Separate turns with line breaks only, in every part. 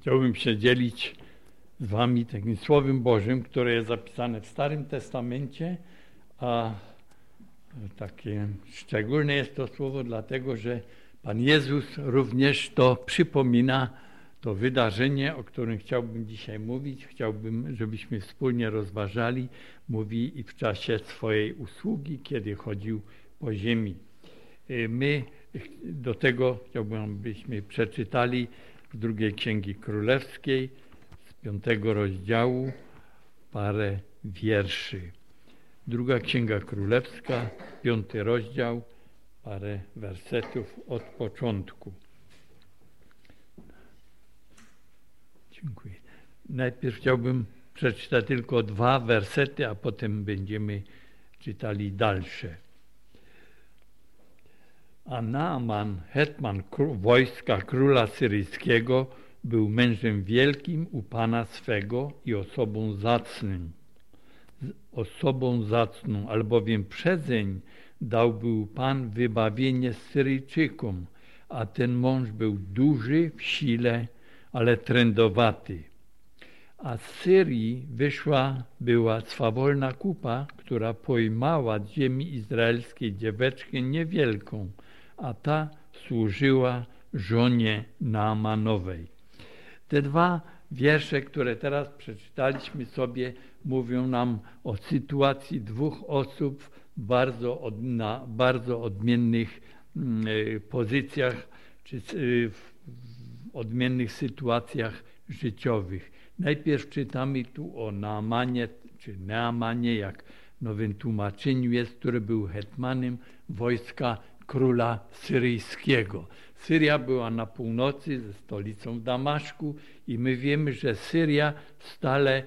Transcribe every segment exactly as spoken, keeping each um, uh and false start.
Chciałbym się dzielić z wami takim Słowem Bożym, które jest zapisane w Starym Testamencie, a takie szczególne jest to słowo dlatego, że Pan Jezus również to przypomina, to wydarzenie, o którym chciałbym dzisiaj mówić. Chciałbym, żebyśmy wspólnie rozważali. Mówi i w czasie swojej usługi, kiedy chodził po ziemi. My do tego chciałbym, abyśmy przeczytali z drugiej Księgi Królewskiej, z piątego rozdziału, parę wierszy. Druga Księga Królewska, piąty rozdział, parę wersetów od początku. Dziękuję. Najpierw chciałbym przeczytać tylko dwa wersety, a potem będziemy czytali dalsze. A Naaman, hetman wojska króla syryjskiego, był mężem wielkim u Pana swego i osobą zacnym. Osobą zacną, albowiem przezeń dał był Pan wybawienie Syryjczykom, a ten mąż był duży w sile, ale trędowaty. A z Syrii wyszła była swawolna kupa, która pojmała z ziemi izraelskiej dzieweczkę niewielką, a ta służyła żonie Naamanowej. Te dwa wiersze, które teraz przeczytaliśmy sobie, mówią nam o sytuacji dwóch osób bardzo od, na bardzo odmiennych y, pozycjach czy y, w odmiennych sytuacjach życiowych. Najpierw czytamy tu o Naamanie, czy Neamanie, jak w nowym tłumaczeniu jest, który był hetmanem wojska króla syryjskiego. Syria była na północy ze stolicą w Damaszku i my wiemy, że Syria stale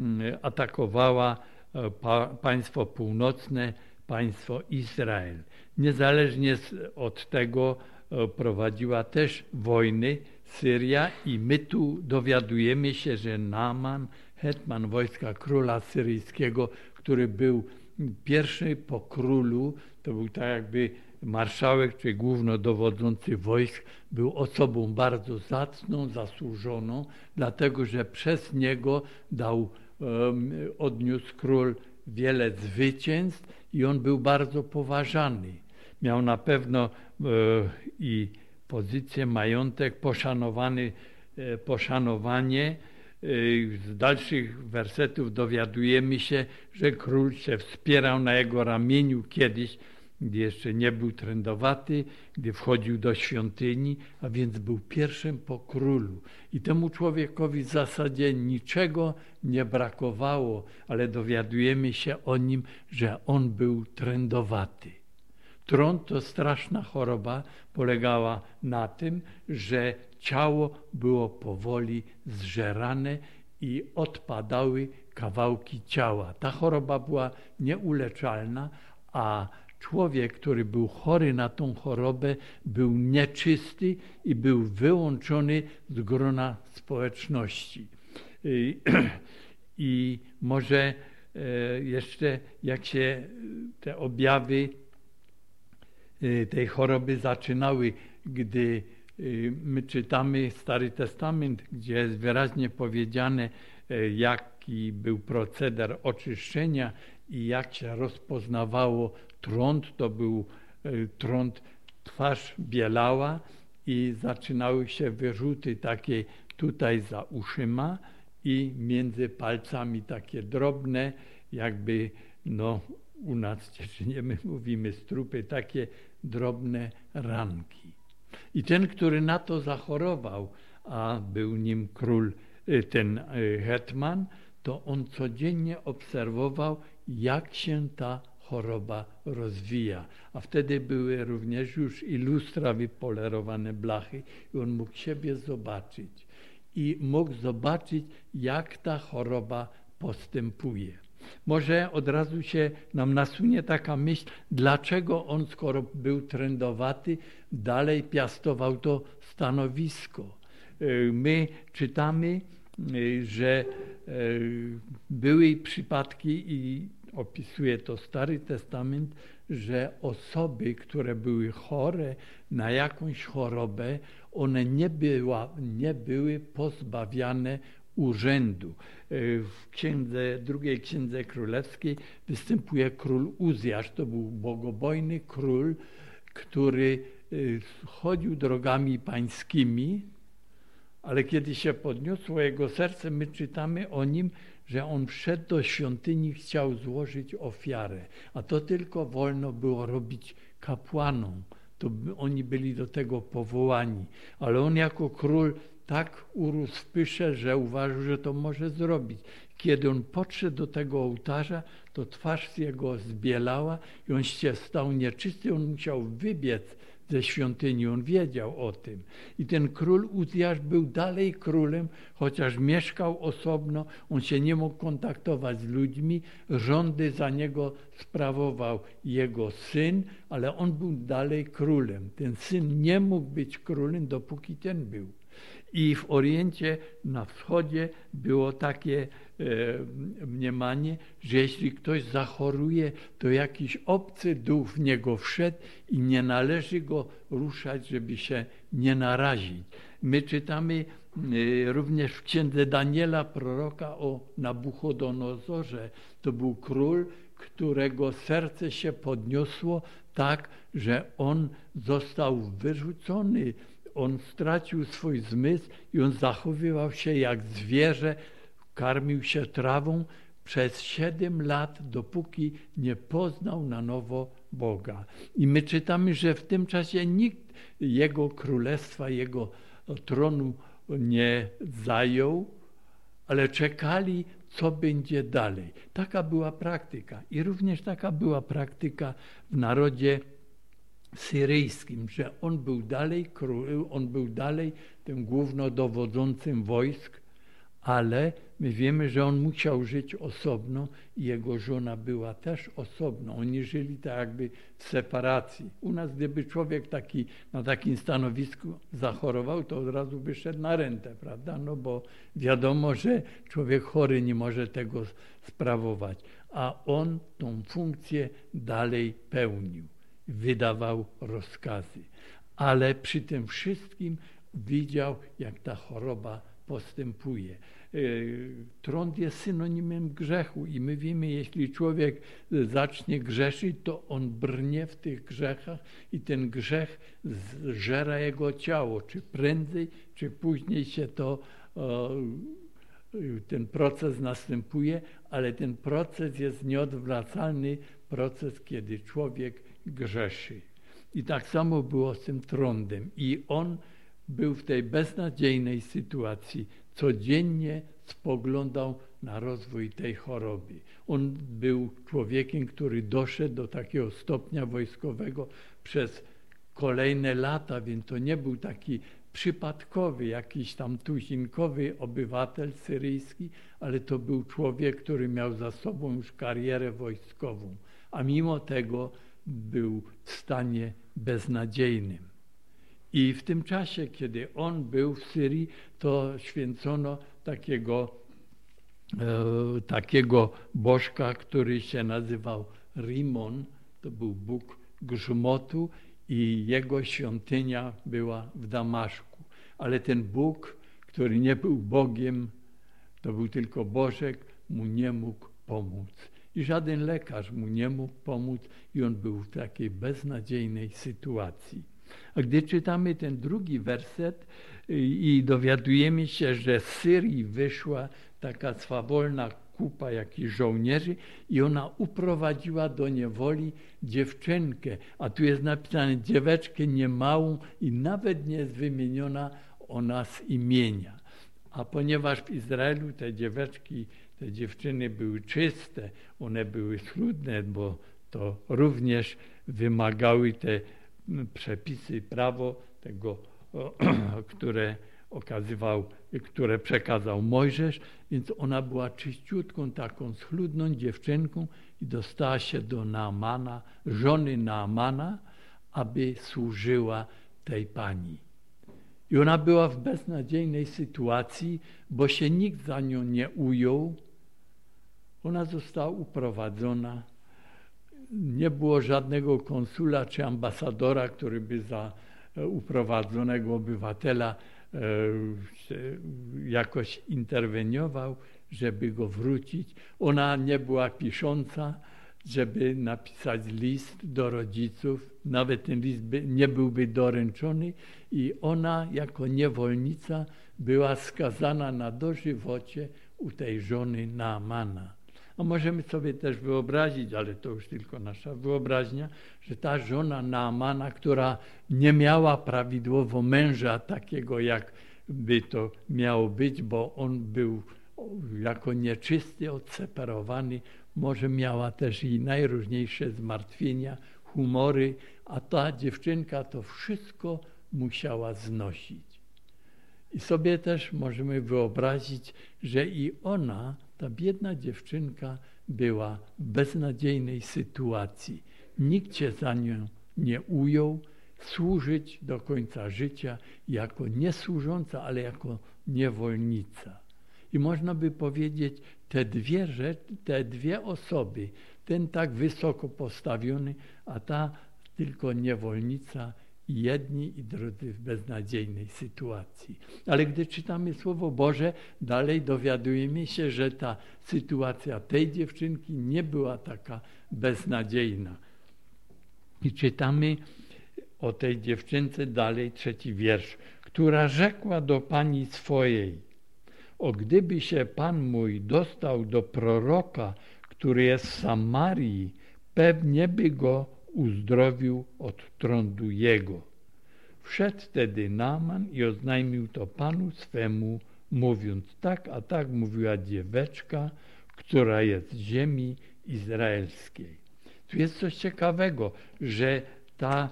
atakowała państwo północne, państwo Izrael. Niezależnie od tego prowadziła też wojny Syria i my tu dowiadujemy się, że Naaman, hetman wojska króla syryjskiego, który był pierwszy po królu, to był tak jakby marszałek czy głównodowodzący wojsk, był osobą bardzo zacną, zasłużoną, dlatego że przez niego dał, um, odniósł król wiele zwycięstw i on był bardzo poważany. Miał na pewno e, i pozycję, majątek, poszanowany, e, poszanowanie. E, z dalszych wersetów dowiadujemy się, że król się wspierał na jego ramieniu kiedyś, gdy jeszcze nie był trędowaty, gdy wchodził do świątyni, a więc był pierwszym po królu. I temu człowiekowi w zasadzie niczego nie brakowało, ale dowiadujemy się o nim, że on był trędowaty. Trąd to straszna choroba, polegała na tym, że ciało było powoli zżerane i odpadały kawałki ciała. Ta choroba była nieuleczalna, a człowiek, który był chory na tą chorobę, był nieczysty i był wyłączony z grona społeczności. I, i może jeszcze jak się te objawy tej choroby zaczynały, gdy my czytamy Stary Testament, gdzie jest wyraźnie powiedziane, jaki był proceder oczyszczenia i jak się rozpoznawało trąd, to był trąd, twarz bielała i zaczynały się wyrzuty takie tutaj za uszyma i między palcami takie drobne, jakby no u nas w Cieszynie my mówimy strupy, takie drobne ranki. I ten, który na to zachorował, a był nim król, ten hetman, to on codziennie obserwował, jak się ta choroba rozwija. A wtedy były również już i lustra, wypolerowane blachy i on mógł siebie zobaczyć. I mógł zobaczyć, jak ta choroba postępuje. Może od razu się nam nasunie taka myśl, dlaczego on, skoro był trędowaty, dalej piastował to stanowisko. My czytamy, że były przypadki i opisuje to Stary Testament, że osoby, które były chore na jakąś chorobę, one nie, była, nie były pozbawiane urzędu. W księdze, drugiej księdze królewskiej występuje król Uzjasz. To był bogobojny król, który chodził drogami pańskimi, ale kiedy się podniosło jego serce, my czytamy o nim, że on wszedł do świątyni, chciał złożyć ofiarę, a to tylko wolno było robić kapłanom. To by, oni byli do tego powołani, ale on jako król tak urósł w pysze, że uważał, że to może zrobić. Kiedy on podszedł do tego ołtarza, to twarz jego zbielała i on się stał nieczysty, on musiał wybiec ze świątyni, on wiedział o tym. I ten król Uzjasz był dalej królem, chociaż mieszkał osobno, on się nie mógł kontaktować z ludźmi, rządy za niego sprawował jego syn, ale on był dalej królem. Ten syn nie mógł być królem, dopóki ten był. I w Oriencie, na wschodzie było takie e, mniemanie, że jeśli ktoś zachoruje, to jakiś obcy duch w niego wszedł i nie należy go ruszać, żeby się nie narazić. My czytamy e, również w księdze Daniela, proroka, o Nabuchodonozorze. To był król, którego serce się podniosło tak, że on został wyrzucony. On stracił swój zmysł i on zachowywał się jak zwierzę, karmił się trawą przez siedem lat, dopóki nie poznał na nowo Boga. I my czytamy, że w tym czasie nikt jego królestwa, jego tronu nie zajął, ale czekali, co będzie dalej. Taka była praktyka. I również taka była praktyka w narodzie syryjskim, że on był dalej król, on był dalej tym głównodowodzącym wojsk, ale my wiemy, że on musiał żyć osobno i jego żona była też osobno. Oni żyli tak jakby w separacji. U nas gdyby człowiek taki, na takim stanowisku zachorował, to od razu by szedł na rentę, prawda? No bo wiadomo, że człowiek chory nie może tego sprawować, a on tą funkcję dalej pełnił. Wydawał rozkazy, ale przy tym wszystkim widział, jak ta choroba postępuje. Trąd jest synonimem grzechu i my wiemy, jeśli człowiek zacznie grzeszyć, to on brnie w tych grzechach i ten grzech zżera jego ciało, czy prędzej, czy później się to ten proces następuje, ale ten proces jest nieodwracalny, proces, kiedy człowiek grzeszy. I tak samo było z tym trądem. I on był w tej beznadziejnej sytuacji. Codziennie spoglądał na rozwój tej choroby. On był człowiekiem, który doszedł do takiego stopnia wojskowego przez kolejne lata, więc to nie był taki przypadkowy, jakiś tam tuzinkowy obywatel syryjski, ale to był człowiek, który miał za sobą już karierę wojskową, a mimo tego był w stanie beznadziejnym. I w tym czasie, kiedy on był w Syrii, to święcono takiego, e, takiego bożka, który się nazywał Rimon, to był bóg grzmotu i jego świątynia była w Damaszku. Ale ten Bóg, który nie był Bogiem, to był tylko Bożek, mu nie mógł pomóc. I żaden lekarz mu nie mógł pomóc i on był w takiej beznadziejnej sytuacji. A gdy czytamy ten drugi werset i dowiadujemy się, że z Syrii wyszła taka swawolna kupa jakichś żołnierzy i ona uprowadziła do niewoli dziewczynkę, a tu jest napisane dzieweczkę niemałą i nawet nie jest wymieniona ona z imienia. A ponieważ w Izraelu te dzieweczki, te dziewczyny były czyste, one były schludne, bo to również wymagały te przepisy, prawo tego, które okazywał, które przekazał Mojżesz, więc ona była czyściutką, taką schludną dziewczynką i dostała się do Naamana, żony Naamana, aby służyła tej pani. I ona była w beznadziejnej sytuacji, bo się nikt za nią nie ujął, Ona została uprowadzona. Nie było żadnego konsula czy ambasadora, który by za uprowadzonego obywatela jakoś interweniował, żeby go wrócić. Ona nie była pisząca, żeby napisać list do rodziców. Nawet ten list by, nie byłby doręczony i ona jako niewolnica była skazana na dożywocie u tej żony Naamana. A możemy sobie też wyobrazić, ale to już tylko nasza wyobraźnia, że ta żona Naamana, która nie miała prawidłowo męża takiego, jak by to miało być, bo on był jako nieczysty, odseparowany, może miała też i najróżniejsze zmartwienia, humory, a ta dziewczynka to wszystko musiała znosić. I sobie też możemy wyobrazić, że i ona, ta biedna dziewczynka, była w beznadziejnej sytuacji. Nikt się za nią nie ujął, służyć do końca życia jako nie służąca, ale jako niewolnica. I można by powiedzieć, te dwie rzeczy, te dwie osoby, ten tak wysoko postawiony, a ta tylko niewolnica, i jedni i drudzy w beznadziejnej sytuacji. Ale gdy czytamy Słowo Boże, dalej dowiadujemy się, że ta sytuacja tej dziewczynki nie była taka beznadziejna. I czytamy o tej dziewczynce dalej, trzeci wiersz, która rzekła do pani swojej: o gdyby się Pan mój dostał do proroka, który jest w Samarii, pewnie by go uzdrowił od trądu jego. Wszedł wtedy Naaman i oznajmił to Panu swemu, mówiąc: tak, a tak mówiła dzieweczka, która jest z ziemi izraelskiej. Tu jest coś ciekawego, że ta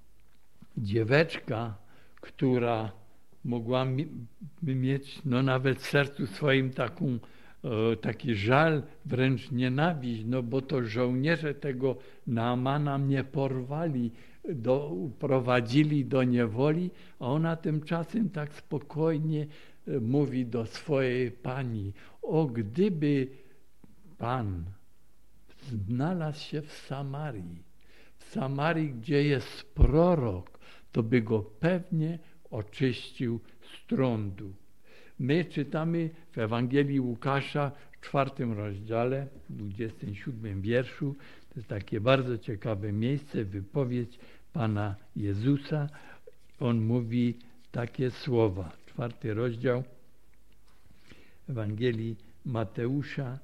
dzieweczka, która mogła mieć no, nawet w sercu swoim taką taki żal, wręcz nienawiść, no bo to żołnierze tego Naamana mnie porwali, do, uprowadzili do niewoli, a ona tymczasem tak spokojnie mówi do swojej pani: o gdyby Pan znalazł się w Samarii, w Samarii, gdzie jest prorok, to by go pewnie oczyścił z trądu. My czytamy w Ewangelii Łukasza w czwartym rozdziale, w dwudziestym siódmym wierszu, to jest takie bardzo ciekawe miejsce, wypowiedź Pana Jezusa. On mówi takie słowa. Czwarty rozdział Ewangelii Mateusza.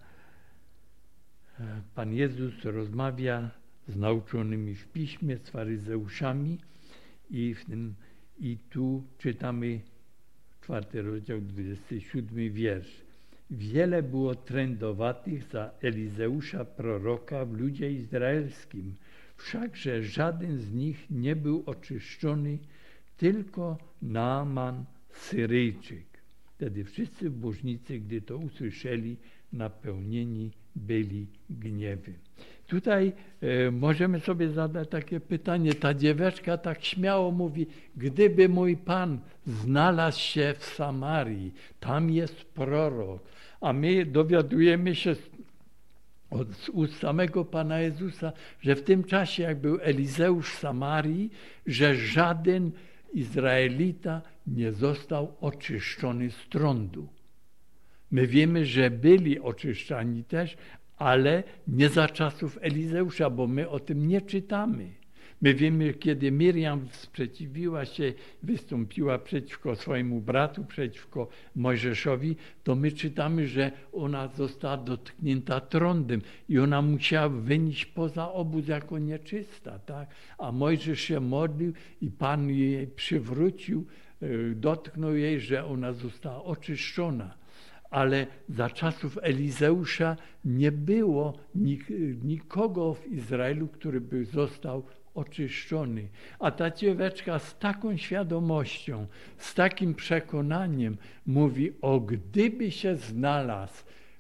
Pan Jezus rozmawia z nauczonymi w piśmie, z faryzeuszami i, w tym, i tu czytamy czwarty rozdział, dwudziesty siódmy wiersz. Wiele było trędowatych za Elizeusza proroka w ludzie izraelskim, wszakże żaden z nich nie był oczyszczony, tylko Naaman Syryjczyk. Wtedy wszyscy bożnicy, gdy to usłyszeli, napełnieni byli gniewem. Tutaj e, możemy sobie zadać takie pytanie. Ta dzieweczka tak śmiało mówi: gdyby mój Pan znalazł się w Samarii, tam jest prorok. A my dowiadujemy się z, od, z ust samego Pana Jezusa, że w tym czasie, jak był Elizeusz w Samarii, że żaden Izraelita nie został oczyszczony z trądu. My wiemy, że byli oczyszczani też, ale nie za czasów Elizeusza, bo my o tym nie czytamy. My wiemy, kiedy Miriam sprzeciwiła się, wystąpiła przeciwko swojemu bratu, przeciwko Mojżeszowi, to my czytamy, że ona została dotknięta trądem i ona musiała wynieść poza obóz jako nieczysta. Tak? A Mojżesz się modlił i Pan jej przywrócił, dotknął jej, że ona została oczyszczona. Ale za czasów Elizeusza nie było nik nikogo w Izraelu, który by został oczyszczony. A ta dzieweczka z taką świadomością, z takim przekonaniem mówi: o gdyby się znalazł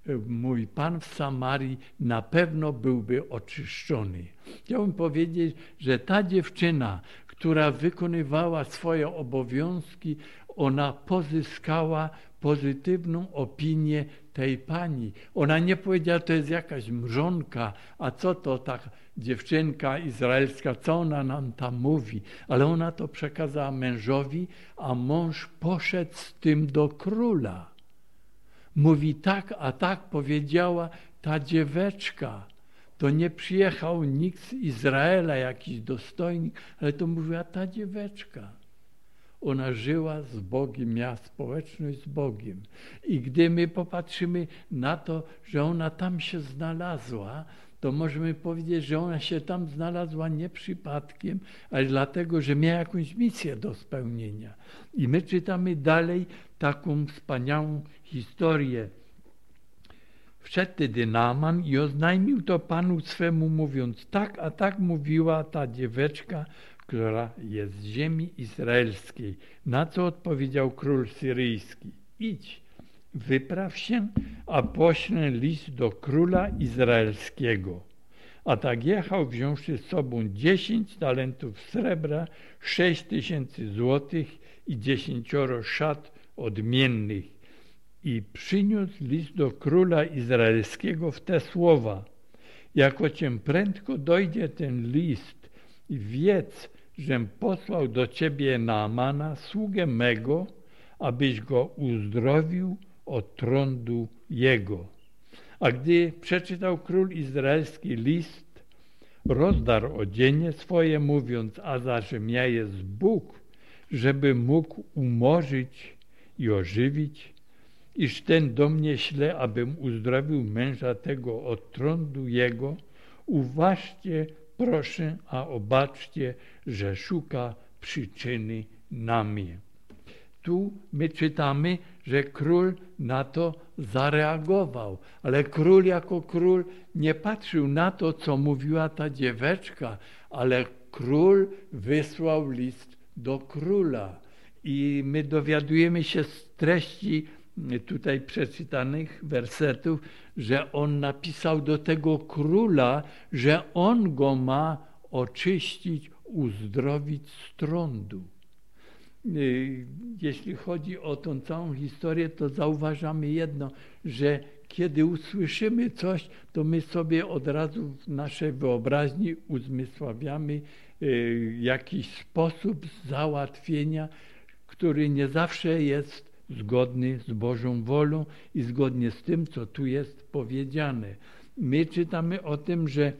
mój Pan w Samarii na pewno byłby oczyszczony. Chciałbym powiedzieć, że ta dziewczyna, która wykonywała swoje obowiązki, ona pozyskała pozytywną opinię tej pani. Ona nie powiedziała, to jest jakaś mrzonka, a co to ta dziewczynka izraelska, co ona nam tam mówi. Ale ona to przekazała mężowi, a mąż poszedł z tym do króla. Mówi tak, a tak powiedziała ta dzieweczka. To nie przyjechał nikt z Izraela, jakiś dostojnik, ale to mówiła ta dzieweczka. Ona żyła z Bogiem, miała społeczność z Bogiem. I gdy my popatrzymy na to, że ona tam się znalazła, to możemy powiedzieć, że ona się tam znalazła nie przypadkiem, ale dlatego, że miała jakąś misję do spełnienia. I my czytamy dalej taką wspaniałą historię. Wszedł tedy Naaman i oznajmił to panu swemu, mówiąc, tak, a tak mówiła ta dzieweczka, która jest z ziemi izraelskiej. Na co odpowiedział król syryjski, idź, wypraw się, a poślę list do króla izraelskiego. A tak jechał, wziąwszy z sobą dziesięć talentów srebra, sześć tysięcy złotych i dziesięcioro szat odmiennych. I przyniósł list do króla izraelskiego w te słowa. Jako cię prędko dojdzie ten list, wiedz, żem posłał do ciebie Naamana, sługę mego, abyś go uzdrowił od trądu jego. A gdy przeczytał król izraelski list, rozdarł odzienie swoje, mówiąc, a zaczem ja jest Bóg, żeby mógł umorzyć i ożywić, iż ten do mnie śle, abym uzdrowił męża tego od trądu jego. Uważcie, proszę, a obaczcie, że szuka przyczyny na mnie. Tu my czytamy, że król na to zareagował, ale król jako król nie patrzył na to, co mówiła ta dzieweczka, ale król wysłał list do króla. I my dowiadujemy się z treści tutaj przeczytanych wersetów, że on napisał do tego króla, że on go ma oczyścić, uzdrowić z trądu. Jeśli chodzi o tą całą historię, to zauważamy jedno, że kiedy usłyszymy coś, to my sobie od razu w naszej wyobraźni uzmysławiamy jakiś sposób załatwienia, który nie zawsze jest zgodny z Bożą wolą i zgodnie z tym, co tu jest powiedziane. My czytamy o tym, że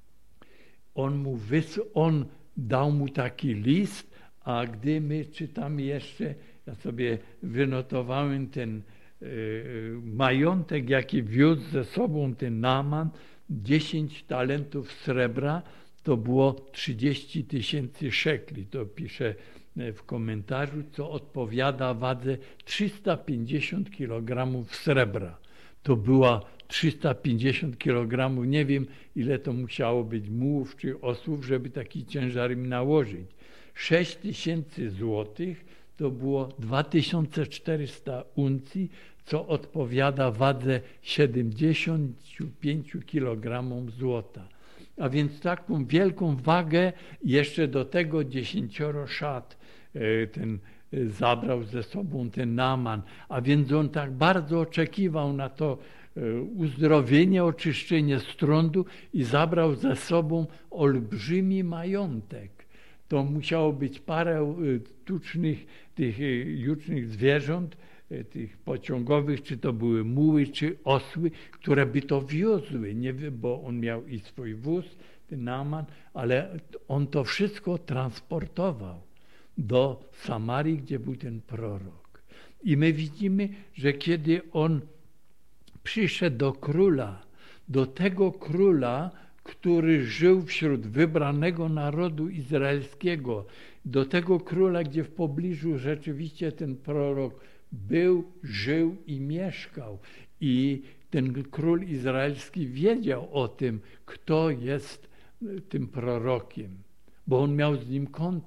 on, mu wys- on dał mu taki list, a gdy my czytamy jeszcze, ja sobie wynotowałem ten y, majątek, jaki wiózł ze sobą ten Naaman, dziesięć talentów srebra, to było trzydzieści tysięcy szekli. To pisze w komentarzu, co odpowiada wadze trzysta pięćdziesiąt kilogramów srebra. To była trzysta pięćdziesiąt kilogramów, nie wiem ile to musiało być mułów czy osłów, żeby taki ciężar im nałożyć. sześć tysięcy złotych to było dwa tysiące czterysta uncji, co odpowiada wadze siedemdziesiąt pięć kilogramów złota. A więc taką wielką wagę jeszcze do tego dziesięcioro szat ten zabrał ze sobą ten Naaman. A więc on tak bardzo oczekiwał na to uzdrowienie, oczyszczenie z trądu i zabrał ze sobą olbrzymi majątek. To musiało być parę tucznych, tych jucznych zwierząt, tych pociągowych, czy to były muły, czy osły, które by to wiozły, nie wiem, bo on miał i swój wóz, ten Naaman, ale on to wszystko transportował do Samarii, gdzie był ten prorok. I my widzimy, że kiedy on przyszedł do króla, do tego króla, który żył wśród wybranego narodu izraelskiego, do tego króla, gdzie w pobliżu rzeczywiście ten prorok był, żył i mieszkał. I ten król izraelski wiedział o tym, kto jest tym prorokiem, bo on miał z nim kontakt.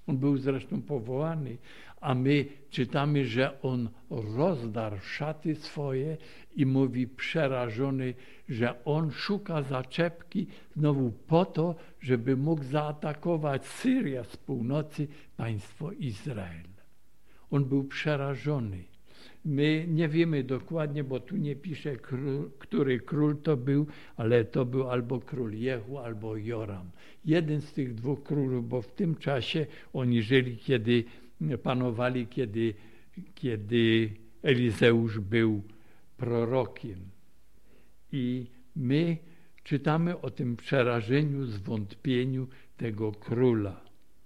On był zresztą powołany, a my czytamy, że on rozdarł szaty swoje i mówi przerażony, że on szuka zaczepki znowu po to, żeby mógł zaatakować Syrię z północy, państwo Izrael. On był przerażony. My nie wiemy dokładnie, bo tu nie pisze, król, który król to był, ale to był albo król Jehu, albo Joram. Jeden z tych dwóch królów, bo w tym czasie oni żyli, kiedy panowali, kiedy, kiedy Elizeusz był prorokiem. I my czytamy o tym przerażeniu, zwątpieniu tego króla.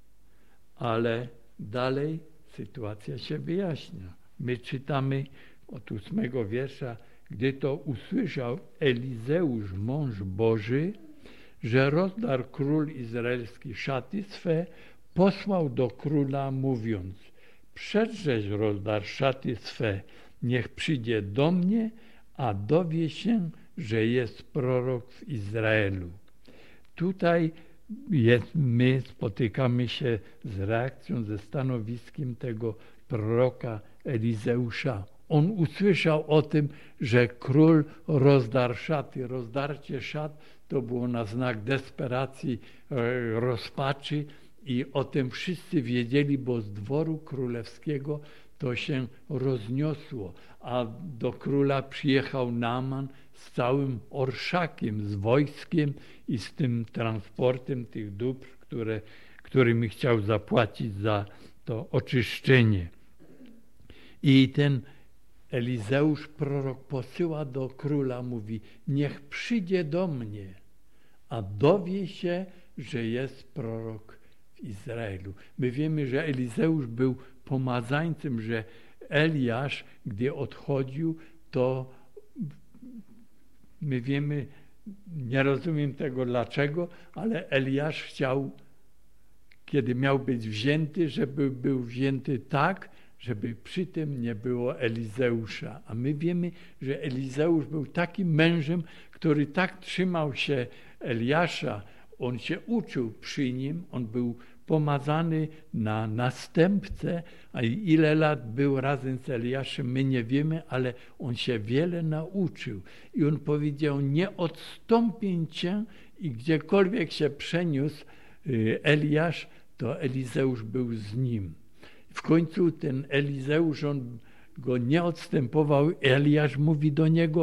Ale dalej sytuacja się wyjaśnia. My czytamy od ósmego wiersza, gdy to usłyszał Elizeusz, mąż Boży, że rozdarł król izraelski szaty swe, posłał do króla, mówiąc: przedżeś rozdarł szaty swe, niech przyjdzie do mnie, a dowie się, że jest prorok w Izraelu. Tutaj jest, my spotykamy się z reakcją, ze stanowiskiem tego proroka Elizeusza. On usłyszał o tym, że król rozdarł szaty. Rozdarcie szat to było na znak desperacji, rozpaczy i o tym wszyscy wiedzieli, bo z dworu królewskiego to się rozniosło, a do króla przyjechał Naaman z całym orszakiem, z wojskiem i z tym transportem tych dóbr, które, którymi chciał zapłacić za to oczyszczenie. I ten Elizeusz, prorok, posyła do króla, mówi: niech przyjdzie do mnie, a dowie się, że jest prorok w Izraelu. My wiemy, że Elizeusz był pomazańcem, że Eliasz, gdy odchodził, to my wiemy, nie rozumiem tego dlaczego, ale Eliasz chciał, kiedy miał być wzięty, żeby był wzięty tak, żeby przy tym nie było Elizeusza. A my wiemy, że Elizeusz był takim mężem, który tak trzymał się Eliasza, on się uczył przy nim, on był pomazany na następcę, a ile lat był razem z Eliaszem, my nie wiemy, ale on się wiele nauczył. I on powiedział: nie odstąpię cię, i gdziekolwiek się przeniósł Eliasz, to Elizeusz był z nim. W końcu ten Elizeusz, on go nie odstępował. Eliasz mówi do niego,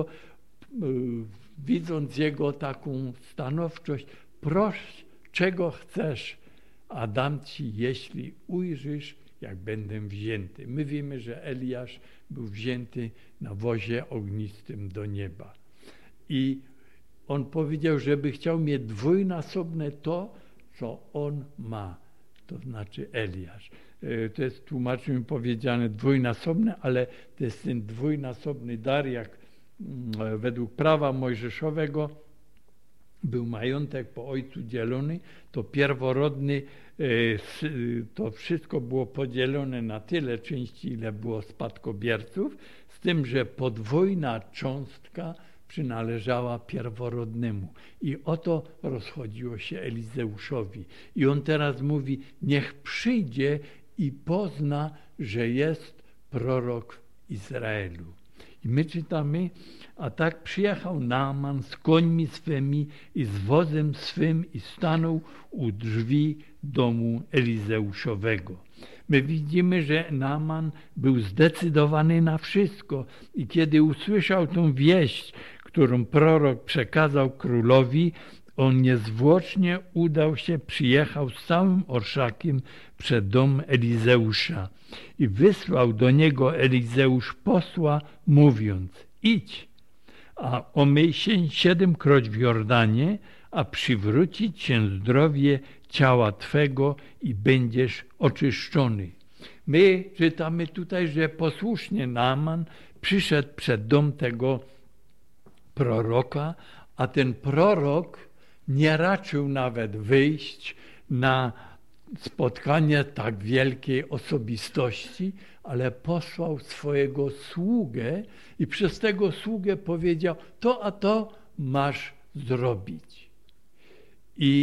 widząc jego taką stanowczość: proś, czego chcesz, a dam ci, jeśli ujrzysz, jak będę wzięty. My wiemy, że Eliasz był wzięty na wozie ognistym do nieba. I on powiedział, żeby chciał mieć dwójnasobne to, co on ma, to znaczy Eliasz. To jest tłumaczem powiedziane dwójnasobne, ale to jest ten dwójnasobny dar, jak według prawa mojżeszowego był majątek po ojcu dzielony, to pierworodny, to wszystko było podzielone na tyle części, ile było spadkobierców, z tym, że podwójna cząstka przynależała pierworodnemu. I o to rozchodziło się Elizeuszowi. I on teraz mówi: niech przyjdzie i pozna, że jest prorok w Izraelu. I my czytamy: a tak przyjechał Naaman z końmi swymi i z wozem swym i stanął u drzwi domu Elizeuszowego. My widzimy, że Naaman był zdecydowany na wszystko i kiedy usłyszał tą wieść, którą prorok przekazał królowi, on niezwłocznie udał się, przyjechał z całym orszakiem przed dom Elizeusza i wysłał do niego Elizeusz posła, mówiąc: idź, a omyj się siedemkroć w Jordanie, a przywrócić się zdrowie ciała Twego i będziesz oczyszczony. My czytamy tutaj, że posłusznie Naaman przyszedł przed dom tego proroka, a ten prorok nie raczył nawet wyjść na spotkanie tak wielkiej osobistości, ale posłał swojego sługę i przez tego sługę powiedział: to a to masz zrobić. I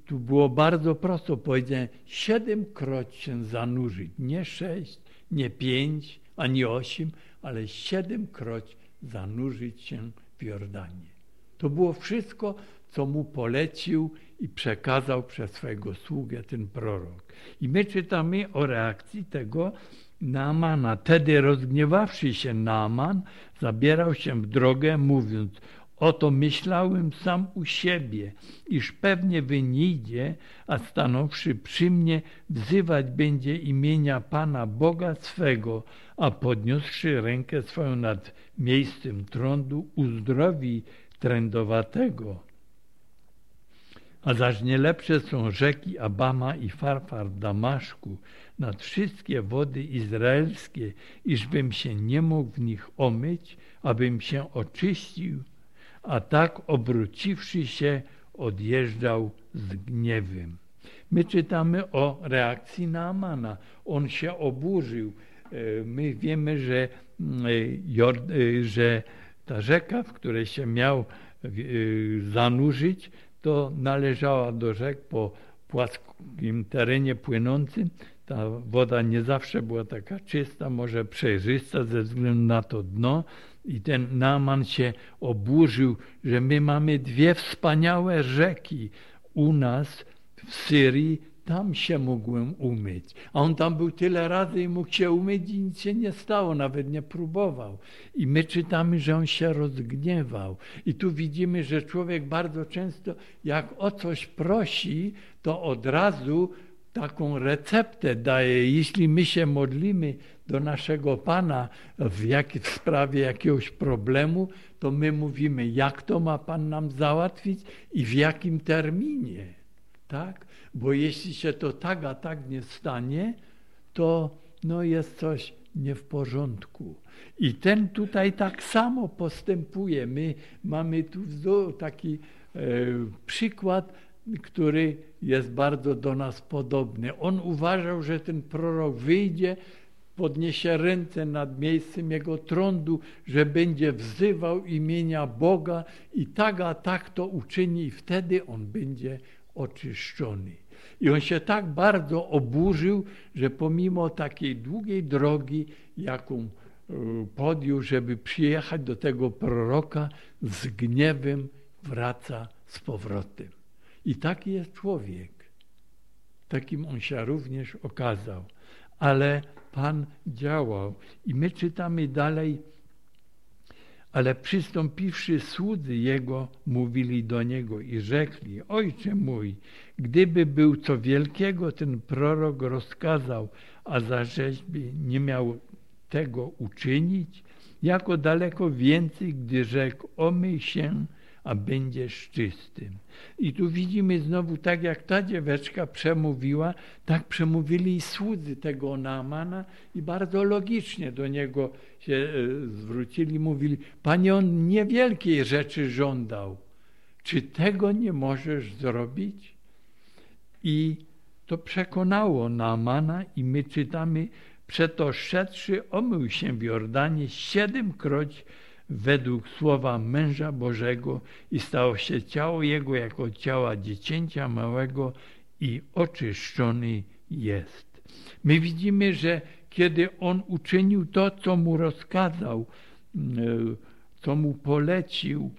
tu było bardzo prosto powiedziane, siedemkroć się zanurzyć, nie sześć, nie pięć, ani osiem, ale siedemkroć zanurzyć się w Jordanie. To było wszystko, co mu polecił i przekazał przez swojego sługę ten prorok. I my czytamy o reakcji tego Naamana. Wtedy rozgniewawszy się Naaman, zabierał się w drogę, mówiąc, oto myślałem sam u siebie, iż pewnie wyjdzie, a stanąwszy przy mnie, wzywać będzie imienia Pana Boga swego, a podniósłszy rękę swoją nad miejscem trądu, uzdrowi trędowatego. A zaś nie lepsze są rzeki Abama i Farfar w Damaszku, nad wszystkie wody izraelskie, iżbym się nie mógł w nich omyć, abym się oczyścił, a tak obróciwszy się, odjeżdżał z gniewem. My czytamy o reakcji Naamana. On się oburzył. My wiemy, że, że ta rzeka, w której się miał zanurzyć, to należała do rzek po płaskim terenie płynącym. Ta woda nie zawsze była taka czysta, może przejrzysta ze względu na to dno. I ten Naaman się oburzył, że my mamy dwie wspaniałe rzeki u nas w Syrii, tam się mógłbym umyć. A on tam był tyle razy i mógł się umyć i nic się nie stało, nawet nie próbował. I my czytamy, że on się rozgniewał. I tu widzimy, że człowiek bardzo często jak o coś prosi, to od razu taką receptę daje. Jeśli my się modlimy do naszego Pana w, jak, w sprawie jakiegoś problemu, to my mówimy, jak to ma Pan nam załatwić i w jakim terminie. Tak? Bo jeśli się to tak, a tak nie stanie, to no jest coś nie w porządku. I ten tutaj tak samo postępuje. My mamy tu taki e, przykład, który jest bardzo do nas podobny. On uważał, że ten prorok wyjdzie, podniesie ręce nad miejscem jego trądu, że będzie wzywał imienia Boga i tak, a tak to uczyni i wtedy on będzie oczyszczony. I on się tak bardzo oburzył, że pomimo takiej długiej drogi, jaką podjął, żeby przyjechać do tego proroka, z gniewem wraca z powrotem. I taki jest człowiek. Takim on się również okazał. Ale Pan działał. I my czytamy dalej, ale przystąpiwszy słudzy Jego, mówili do Niego i rzekli, Ojcze mój, gdyby był co wielkiego ten prorok rozkazał, a zażeśmy nie miał tego uczynić, jako daleko więcej, gdy rzekł, omyj się, a będziesz czystym. I tu widzimy znowu, tak jak ta dzieweczka przemówiła, tak przemówili i słudzy tego Naamana i bardzo logicznie do niego się zwrócili, mówili, Panie, on niewielkiej rzeczy żądał. Czy tego nie możesz zrobić? I to przekonało Naamana i my czytamy, przeto szedłszy, omył się w Jordanie siedemkroć według słowa męża Bożego i stało się ciało jego jako ciała dziecięcia małego i oczyszczony jest. My widzimy, że kiedy on uczynił to, co mu rozkazał, co mu polecił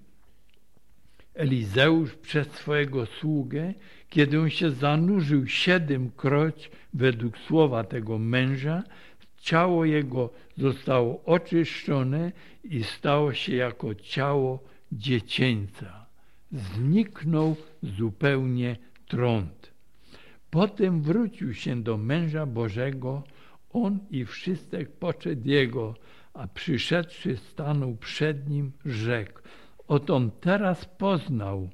Elizeusz przez swojego sługę, kiedy on się zanurzył siedemkroć według słowa tego męża, ciało jego zostało oczyszczone i stało się jako ciało dziecięca. Zniknął zupełnie trąd. Potem wrócił się do męża Bożego, on i wszystek poczet jego, a przyszedłszy stanął przed nim, rzekł, oto on teraz poznał,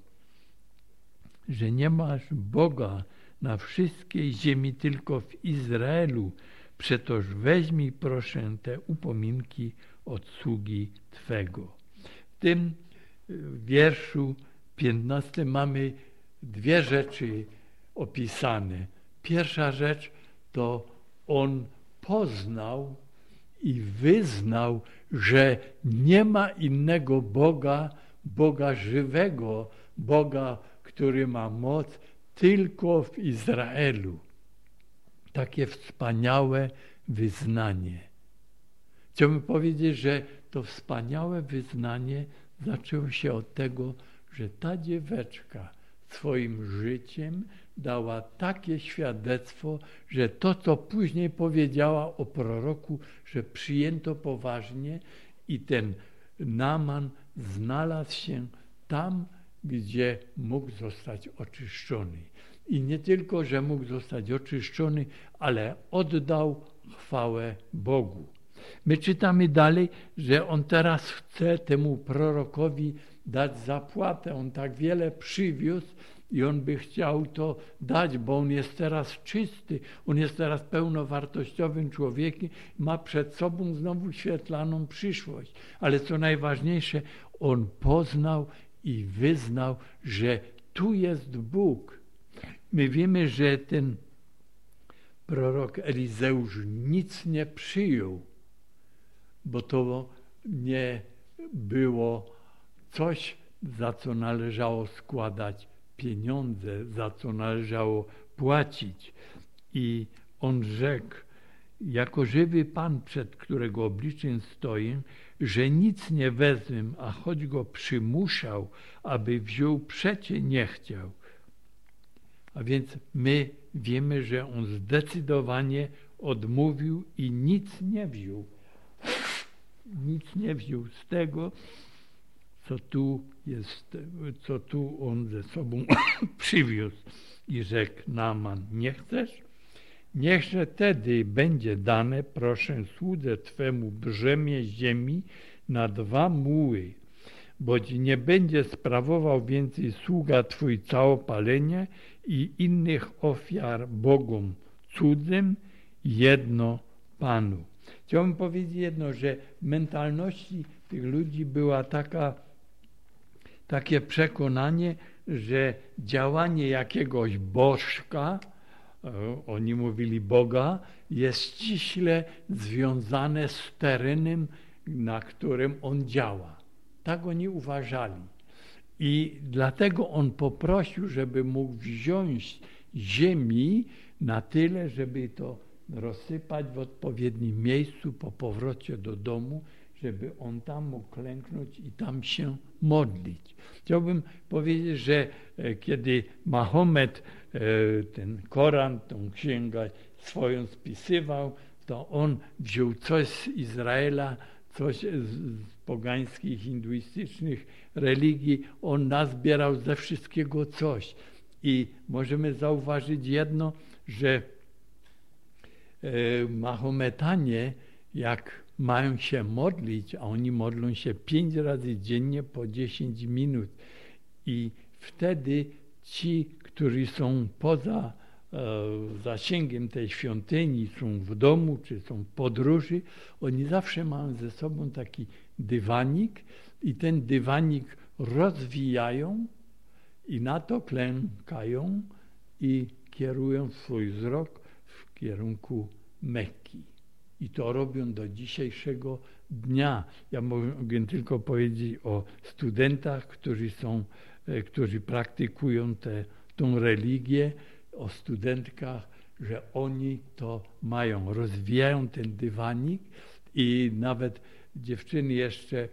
że nie masz Boga na wszystkiej ziemi, tylko w Izraelu. Przetoż weźmij, proszę, te upominki od sługi Twego. W tym wierszu piętnastym mamy dwie rzeczy opisane. Pierwsza rzecz to on poznał i wyznał, że nie ma innego Boga, Boga żywego, Boga, który ma moc, tylko w Izraelu takie wspaniałe wyznanie. Chciałbym powiedzieć, że to wspaniałe wyznanie zaczęło się od tego, że ta dzieweczka swoim życiem dała takie świadectwo, że to, co później powiedziała o proroku, że przyjęto poważnie i ten Naaman znalazł się tam, gdzie mógł zostać oczyszczony. I nie tylko, że mógł zostać oczyszczony, ale oddał chwałę Bogu. My czytamy dalej, że on teraz chce temu prorokowi dać zapłatę. On tak wiele przywiózł i on by chciał to dać, bo on jest teraz czysty, on jest teraz pełnowartościowym człowiekiem, ma przed sobą znowu świetlaną przyszłość. Ale co najważniejsze, on poznał i wyznał, że tu jest Bóg. My wiemy, że ten prorok Elizeusz nic nie przyjął, bo to nie było coś, za co należało składać pieniądze, za co należało płacić. I on rzekł, jako żywy Pan, przed którego obliczem stoję, że nic nie wezmę, a choć go przymuszał, aby wziął, przecie nie chciał. A więc my wiemy, że on zdecydowanie odmówił i nic nie wziął. Nic nie wziął z tego, co tu jest, co tu on ze sobą przywiózł. I rzekł Naaman, nie chcesz? Niechże tedy będzie dane, proszę, słudze Twemu brzemię ziemi na dwa muły, boć nie będzie sprawował więcej sługa Twój całopalenie i innych ofiar bogom cudzym, jedno Panu. Chciałbym powiedzieć jedno, że w mentalności tych ludzi była taka, takie przekonanie, że działanie jakiegoś bożka, oni mówili Boga, jest ściśle związane z terenem, na którym on działa. Tak oni uważali. I dlatego on poprosił, żeby mógł wziąć ziemi na tyle, żeby to rozsypać w odpowiednim miejscu po powrocie do domu, żeby on tam mógł klęknąć i tam się modlić. Chciałbym powiedzieć, że kiedy Mahomet ten Koran, tą księgę swoją spisywał, to on wziął coś z Izraela, coś z pogańskich, hinduistycznych religii, on nazbierał ze wszystkiego coś. I możemy zauważyć jedno, że Mahometanie, jak mają się modlić, a oni modlą się pięć razy dziennie po dziesięć minut i wtedy ci, którzy są poza e, zasięgiem tej świątyni, są w domu czy są w podróży, oni zawsze mają ze sobą taki dywanik i ten dywanik rozwijają i na to klękają i kierują swój wzrok w kierunku Mekki. I to robią do dzisiejszego dnia. Ja mogę tylko powiedzieć o studentach, którzy są, którzy praktykują tę tą religię, o studentkach, że oni to mają, rozwijają ten dywanik i nawet dziewczyny jeszcze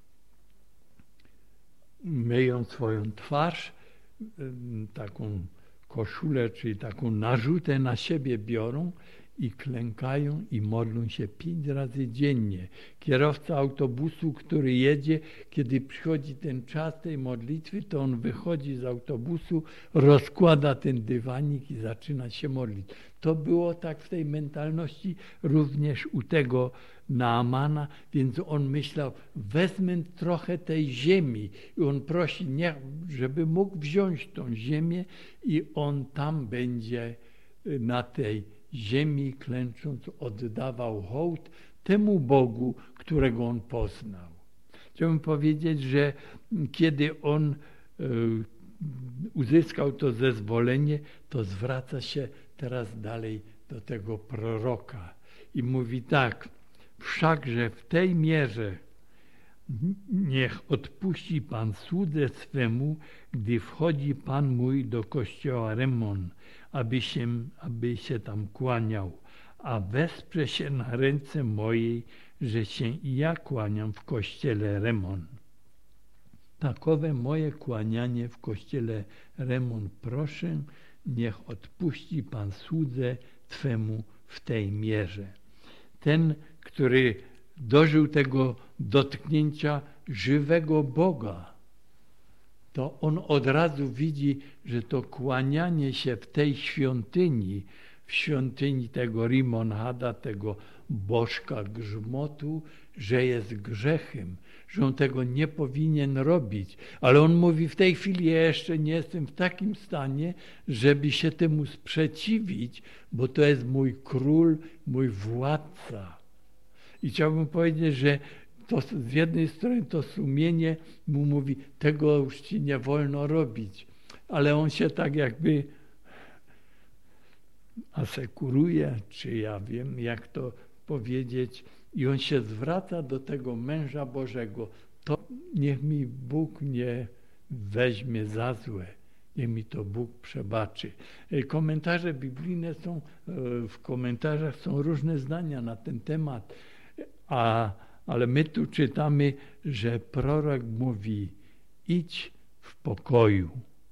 myją swoją twarz, taką koszulę, czyli taką narzutę na siebie biorą i klękają i modlą się pięć razy dziennie. Kierowca autobusu, który jedzie, kiedy przychodzi ten czas tej modlitwy, to on wychodzi z autobusu, rozkłada ten dywanik i zaczyna się modlić. To było tak w tej mentalności również u tego Naamana, więc on myślał, wezmę trochę tej ziemi i on prosi, nie, żeby mógł wziąć tą ziemię i on tam będzie na tej ziemi klęcząc oddawał hołd temu Bogu, którego on poznał. Chciałbym powiedzieć, że kiedy on y, uzyskał to zezwolenie, to zwraca się teraz dalej do tego proroka i mówi tak, wszakże w tej mierze niech odpuści Pan słudze swemu, gdy wchodzi Pan mój do kościoła Remon, aby się, aby się tam kłaniał, a wesprze się na ręce mojej, że się i ja kłaniam w kościele Remon. Takowe moje kłanianie w kościele Remon proszę, niech odpuści Pan słudze Twemu w tej mierze. Ten, który dożył tego dotknięcia żywego Boga, to on od razu widzi, że to kłanianie się w tej świątyni, w świątyni tego Rimon-Hada, tego bożka grzmotu, że jest grzechem, że on tego nie powinien robić. Ale on mówi, w tej chwili ja jeszcze nie jestem w takim stanie, żeby się temu sprzeciwić, bo to jest mój król, mój władca. I chciałbym powiedzieć, że to z jednej strony to sumienie mu mówi, tego już ci nie wolno robić, ale on się tak jakby asekuruje, czy ja wiem, jak to powiedzieć, i on się zwraca do tego męża Bożego. To niech mi Bóg nie weźmie za złe, niech mi to Bóg przebaczy. Komentarze biblijne są, w komentarzach są różne zdania na ten temat, a, ale my tu czytamy, że prorok mówi, idź w pokoju.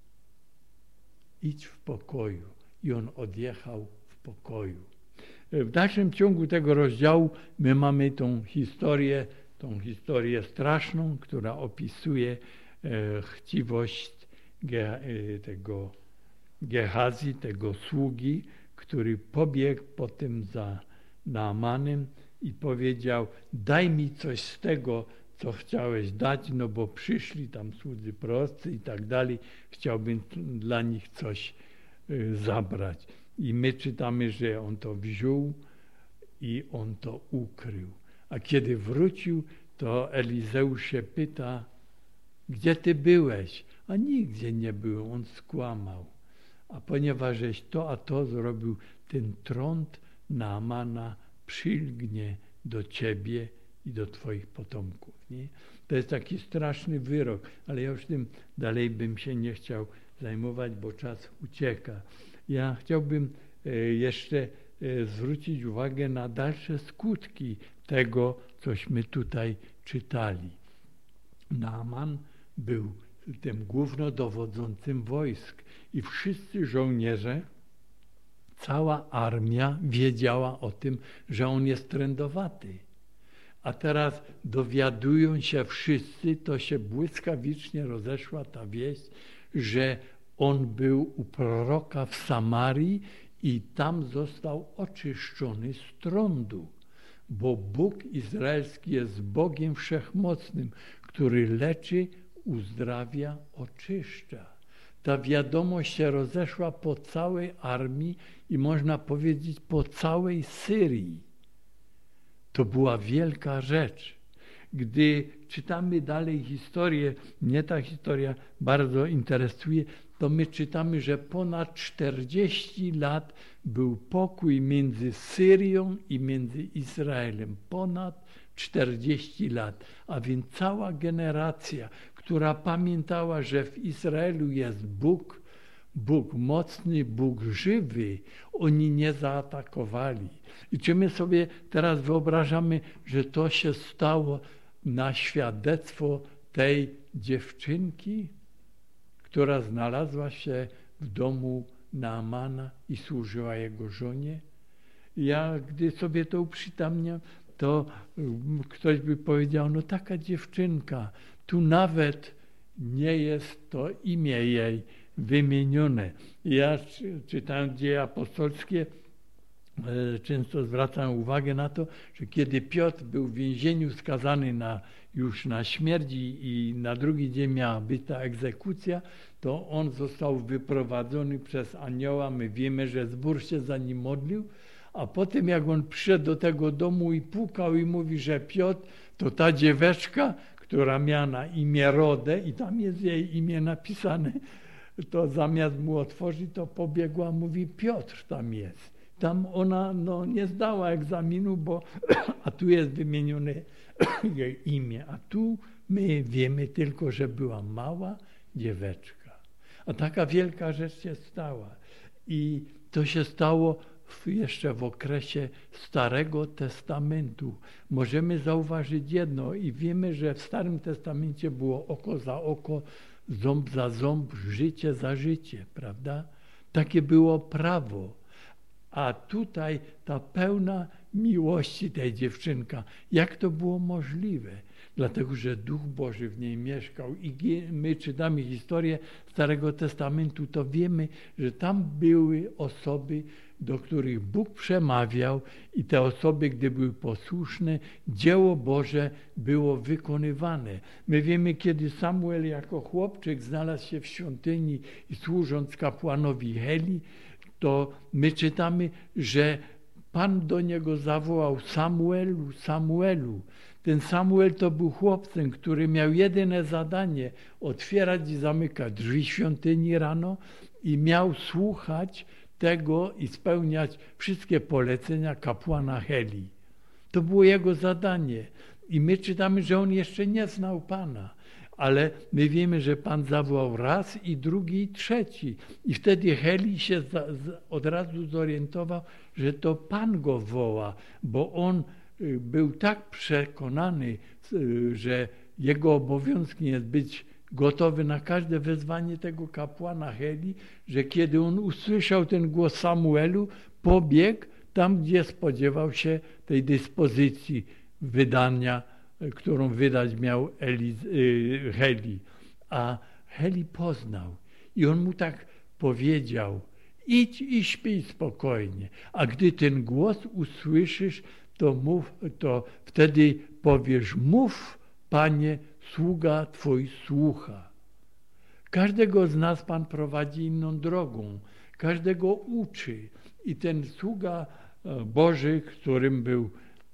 Idź w pokoju. I on odjechał w pokoju. W dalszym ciągu tego rozdziału my mamy tą historię, tą historię straszną, która opisuje e, chciwość Ge, e, tego Gehazi, tego sługi, który pobiegł potem za Naamanem i powiedział, daj mi coś z tego, co chciałeś dać, no bo przyszli tam słudzy proroccy i tak dalej, chciałbym dla nich coś y, zabrać. I my czytamy, że on to wziął i on to ukrył. A kiedy wrócił, to Elizeusz się pyta, gdzie ty byłeś? A nigdzie nie byłem, on skłamał. A ponieważ żeś to a to zrobił, ten trąd Naamana przylgnie do ciebie i do twoich potomków. Nie? To jest taki straszny wyrok, ale ja już tym dalej bym się nie chciał zajmować, bo czas ucieka. Ja chciałbym jeszcze zwrócić uwagę na dalsze skutki tego, cośmy tutaj czytali. Naaman był tym głównodowodzącym wojsk i wszyscy żołnierze, cała armia wiedziała o tym, że on jest trędowaty. A teraz dowiadują się wszyscy, to się błyskawicznie rozeszła ta wieść, że on był u proroka w Samarii i tam został oczyszczony z trądu. Bo Bóg Izraelski jest Bogiem Wszechmocnym, który leczy, uzdrawia, oczyszcza. Ta wiadomość się rozeszła po całej armii i można powiedzieć po całej Syrii. To była wielka rzecz. Gdy czytamy dalej historię, mnie ta historia bardzo interesuje, to my czytamy, że ponad czterdzieści lat był pokój między Syrią i między Izraelem. Ponad czterdzieści lat. A więc cała generacja, która pamiętała, że w Izraelu jest Bóg, Bóg mocny, Bóg żywy, oni nie zaatakowali. I czy my sobie teraz wyobrażamy, że to się stało na świadectwo tej dziewczynki, która znalazła się w domu Naamana i służyła jego żonie? Ja, gdy sobie to uprzytamniam, to ktoś by powiedział, no taka dziewczynka, tu nawet nie jest to imię jej wymienione. Ja czytając Dzieje apostolskie, często zwracam uwagę na to, że kiedy Piotr był w więzieniu skazany na, już na śmierć i na drugi dzień miała być ta egzekucja, to on został wyprowadzony przez anioła. My wiemy, że zbór się za nim modlił, a potem jak on przyszedł do tego domu i pukał i mówi, że Piotr to ta dzieweczka, która miała na imię Rodę i tam jest jej imię napisane, to zamiast mu otworzyć, to pobiegła, mówi, Piotr tam jest. tam ona no, nie zdała egzaminu, bo a tu jest wymienione jej imię, a tu my wiemy tylko, że była mała dzieweczka. A taka wielka rzecz się stała. I to się stało w, jeszcze w okresie Starego Testamentu. Możemy zauważyć jedno i wiemy, że w Starym Testamencie było oko za oko, ząb za ząb, życie za życie, prawda? Takie było prawo. A tutaj ta pełna miłości tej dziewczynka. Jak to było możliwe? Dlatego, że Duch Boży w niej mieszkał i my czytamy historię Starego Testamentu, to wiemy, że tam były osoby, do których Bóg przemawiał i te osoby, gdy były posłuszne, dzieło Boże było wykonywane. My wiemy, kiedy Samuel jako chłopczyk znalazł się w świątyni i służąc kapłanowi Heli, to my czytamy, że Pan do niego zawołał: Samuelu, Samuelu. Ten Samuel to był chłopcem, który miał jedyne zadanie: otwierać i zamykać drzwi świątyni rano i miał słuchać tego i spełniać wszystkie polecenia kapłana Heli. To było jego zadanie. I my czytamy, że on jeszcze nie znał Pana. Ale my wiemy, że Pan zawołał raz i drugi i trzeci. I wtedy Heli się za, za, od razu zorientował, że to Pan go woła, bo on był tak przekonany, że jego obowiązkiem jest być gotowy na każde wezwanie tego kapłana Heli, że kiedy on usłyszał ten głos Samuelu, pobiegł tam, gdzie spodziewał się tej dyspozycji wydania, którą wydać miał Eli, Heli. A Heli poznał i on mu tak powiedział: idź i śpij spokojnie, a gdy ten głos usłyszysz, to mów, to wtedy powiesz: mów, Panie, sługa Twój słucha. Każdego z nas Pan prowadzi inną drogą, każdego uczy. I ten sługa Boży, którym był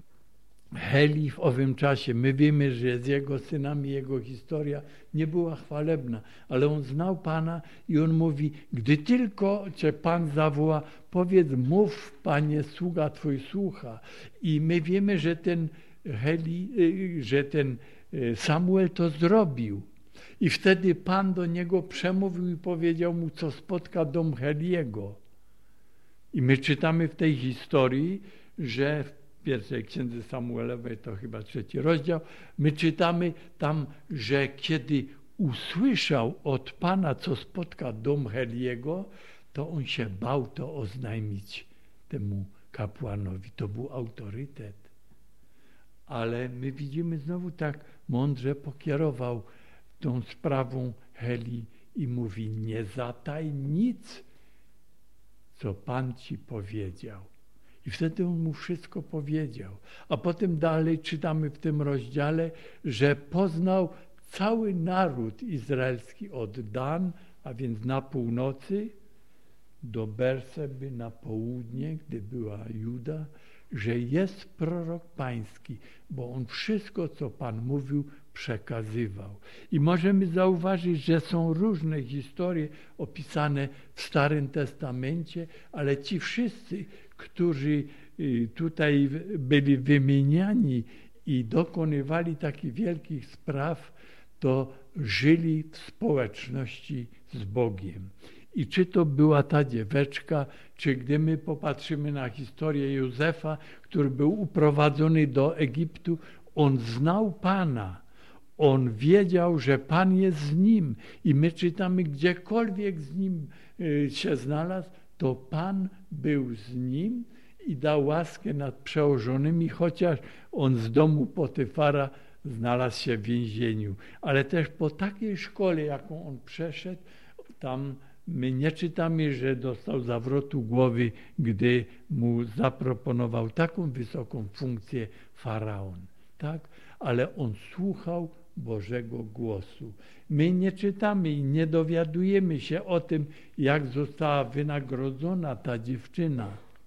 Heli w owym czasie, my wiemy, że z jego synami jego historia nie była chwalebna, ale on znał Pana i on mówi: gdy tylko Cię Pan zawoła, powiedz: mów, Panie, sługa Twój słucha. I my wiemy, że ten Heli, że ten Samuel to zrobił. I wtedy Pan do niego przemówił i powiedział mu, co spotka dom Heliego. I my czytamy w tej historii, że w pierwszej księdze Samuelowej, to chyba trzeci rozdział, my czytamy tam, że kiedy usłyszał od Pana, co spotka dom Heliego, to on się bał to oznajmić temu kapłanowi. To był autorytet. Ale my widzimy, znowu tak mądrze pokierował tą sprawą Heli i mówi: nie zataj nic, co Pan ci powiedział. I wtedy on mu wszystko powiedział. A potem dalej czytamy w tym rozdziale, że poznał cały naród izraelski od Dan, a więc na północy, do Berseby na południe, gdy była Juda, że jest prorok pański, bo on wszystko, co Pan mówił, przekazywał. I możemy zauważyć, że są różne historie opisane w Starym Testamencie, ale ci wszyscy, którzy tutaj byli wymieniani i dokonywali takich wielkich spraw, to żyli w społeczności z Bogiem. I czy to była ta dzieweczka, czy gdy my popatrzymy na historię Józefa, który był uprowadzony do Egiptu, on znał Pana. On wiedział, że Pan jest z nim i my czytamy, gdziekolwiek z nim się znalazł, to Pan był z nim i dał łaskę nad przełożonymi, chociaż on z domu Potyfara znalazł się w więzieniu. Ale też po takiej szkole, jaką on przeszedł, tam my nie czytamy, że dostał zawrotu głowy, gdy mu zaproponował taką wysoką funkcję faraon. Tak? Ale on słuchał Bożego głosu. My nie czytamy i nie dowiadujemy się o tym, jak została wynagrodzona ta dziewczyna.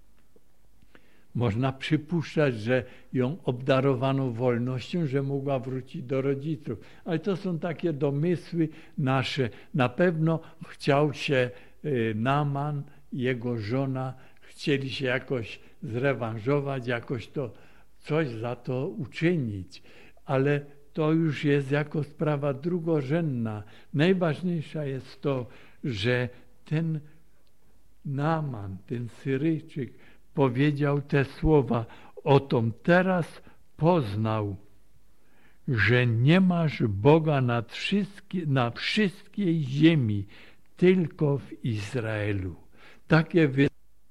Można przypuszczać, że ją obdarowano wolnością, że mogła wrócić do rodziców. Ale to są takie domysły nasze. Na pewno chciał się Naaman, jego żona, chcieli się jakoś zrewanżować, jakoś to coś za to uczynić, ale to już jest jako sprawa drugorzędna. Najważniejsza jest to, że ten Naaman, ten Syryjczyk powiedział te słowa: otom teraz poznał, że nie masz Boga nad wszystkie, na wszystkiej ziemi, tylko w Izraelu. Takie wy...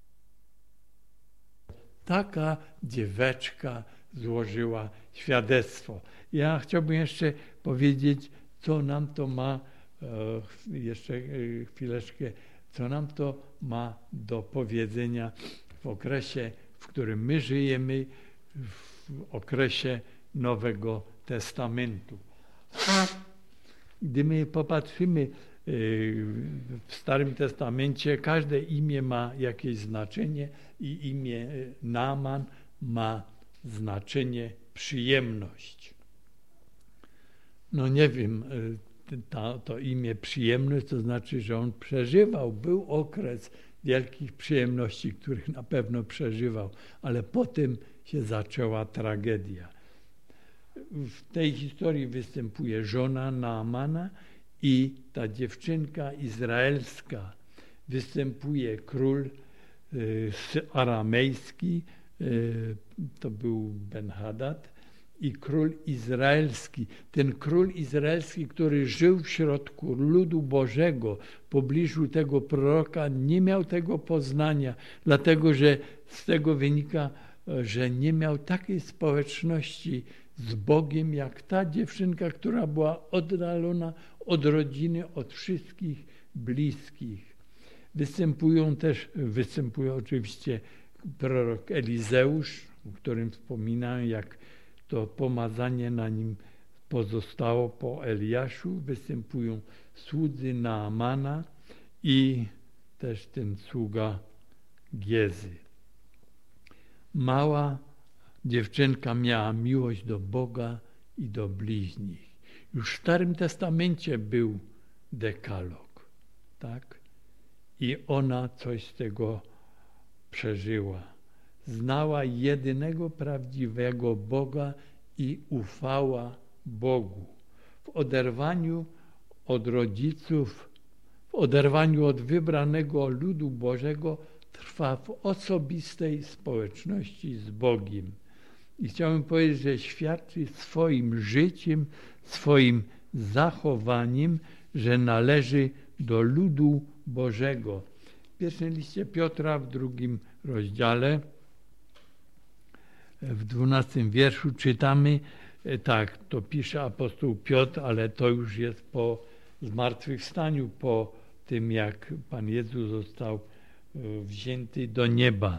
Taka dzieweczka złożyła świadectwo. Ja chciałbym jeszcze powiedzieć, co nam to ma, e, jeszcze chwileczkę, co nam to ma do powiedzenia w okresie, w którym my żyjemy, w okresie Nowego Testamentu. Gdy my popatrzymy w Starym Testamencie, każde imię ma jakieś znaczenie i imię Naaman ma znaczenie przyjemność. No nie wiem, to, to imię przyjemność to znaczy, że on przeżywał, był okres wielkich przyjemności, których na pewno przeżywał, ale potem się zaczęła tragedia. W tej historii występuje żona Naamana i ta dziewczynka izraelska. Występuje król y, aramejski, y, to był Ben-Hadad, i król izraelski. Ten król izraelski, który żył w środku ludu Bożego, w pobliżu tego proroka, nie miał tego poznania, dlatego że z tego wynika, że nie miał takiej społeczności z Bogiem, jak ta dziewczynka, która była oddalona od rodziny, od wszystkich bliskich. Występują też, występuje oczywiście prorok Elizeusz, o którym wspominałem, jak to pomazanie na nim pozostało po Eliaszu. Występują słudzy Naamana i też ten sługa Giezy. Mała dziewczynka miała miłość do Boga i do bliźnich. Już w Starym Testamencie był dekalog, tak? I ona coś z tego przeżyła. Znała jedynego prawdziwego Boga i ufała Bogu. W oderwaniu od rodziców, w oderwaniu od wybranego ludu Bożego trwa w osobistej społeczności z Bogiem. I chciałbym powiedzieć, że świadczy swoim życiem, swoim zachowaniem, że należy do ludu Bożego. W pierwszym liście Piotra, w drugim rozdziale, w dwunastym wierszu czytamy, tak, to pisze apostoł Piotr, ale to już jest po zmartwychwstaniu, po tym jak Pan Jezus został wzięty do nieba.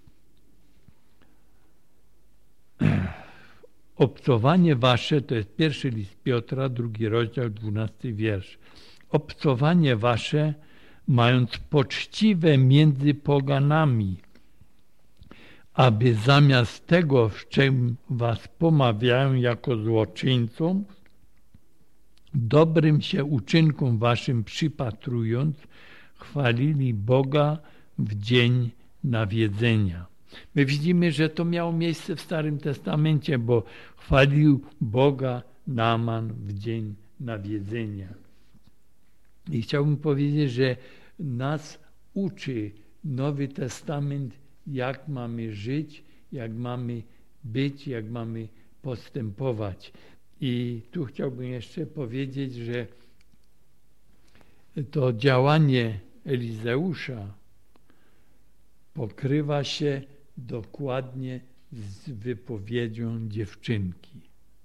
Obcowanie wasze, to jest pierwszy list Piotra, drugi rozdział, dwunasty wiersz. Obcowanie wasze, mając poczciwe między poganami, aby zamiast tego, w czym was pomawiają jako złoczyńcom, dobrym się uczynkom waszym przypatrując, chwalili Boga w dzień nawiedzenia. My widzimy, że to miało miejsce w Starym Testamencie, bo chwalił Boga Naaman w dzień nawiedzenia. I chciałbym powiedzieć, że nas uczy Nowy Testament, jak mamy żyć, jak mamy być, jak mamy postępować. I tu chciałbym jeszcze powiedzieć, że to działanie Elizeusza pokrywa się dokładnie z wypowiedzią dziewczynki.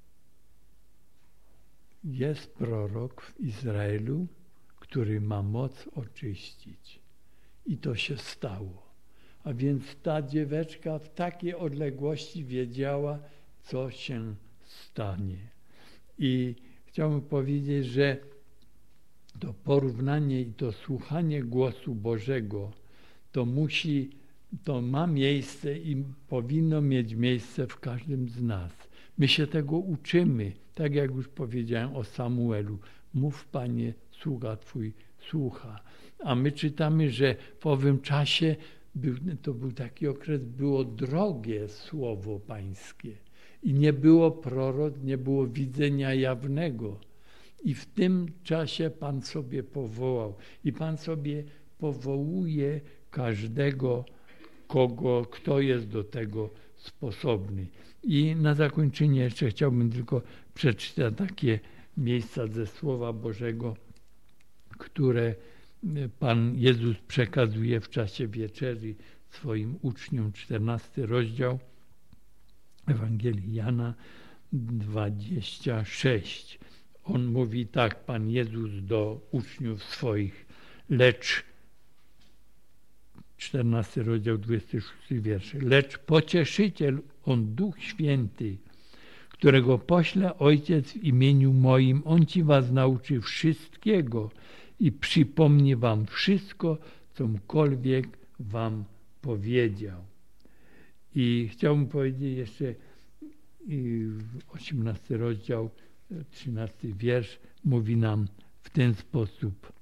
Jest prorok w Izraelu, który ma moc oczyścić. I to się stało. A więc ta dzieweczka w takiej odległości wiedziała, co się stanie. I chciałbym powiedzieć, że to porównanie i to słuchanie głosu Bożego, to musi, to ma miejsce i powinno mieć miejsce w każdym z nas. My się tego uczymy, tak jak już powiedziałem o Samuelu. Mów, Panie, sługa Twój słucha. A my czytamy, że w owym czasie był, to był taki okres, było drogie słowo pańskie i nie było prorok, nie było widzenia jawnego. I w tym czasie Pan sobie powołał. I Pan sobie powołuje każdego, kogo, kto jest do tego sposobny. I na zakończenie jeszcze chciałbym tylko przeczytać takie miejsca ze Słowa Bożego, które Pan Jezus przekazuje w czasie wieczerzy swoim uczniom. czternasty rozdział Ewangelii Jana dwadzieścia sześć. On mówi tak, Pan Jezus do uczniów swoich, lecz czternasty rozdział, dwudziesty szósty wiersz. Lecz pocieszyciel, on Duch Święty, którego pośle Ojciec w imieniu moim, on ci was nauczy wszystkiego i przypomni wam wszystko, cokolwiek wam powiedział. I chciałbym powiedzieć jeszcze osiemnasty rozdział, trzynasty wiersz mówi nam w ten sposób.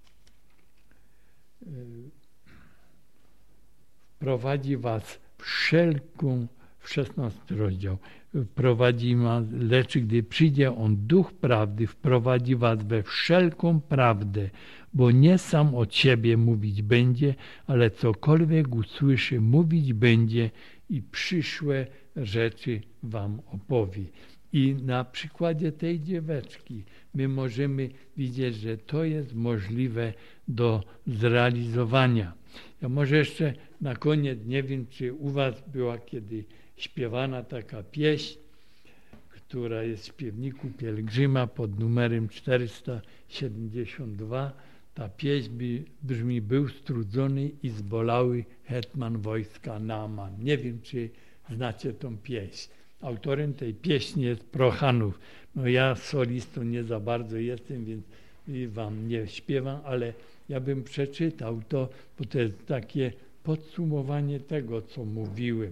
Prowadzi was wszelką, w szesnasty rozdział, prowadzi was, lecz gdy przyjdzie on Duch Prawdy, wprowadzi was we wszelką prawdę, bo nie sam od siebie mówić będzie, ale cokolwiek usłyszy, mówić będzie i przyszłe rzeczy wam opowie. I na przykładzie tej dzieweczki my możemy widzieć, że to jest możliwe do zrealizowania. Ja może jeszcze na koniec, nie wiem, czy u was była kiedy śpiewana taka pieśń, która jest w śpiewniku Pielgrzyma pod numerem czterysta siedemdziesiąt dwa. Ta pieśń brzmi: był strudzony i zbolały hetman wojska Naaman. Nie wiem, czy znacie tą pieśń. Autorem tej pieśni jest Prochanów. No ja solistą nie za bardzo jestem, więc wam nie śpiewam, ale ja bym przeczytał to, bo to jest takie podsumowanie tego, co mówiłem.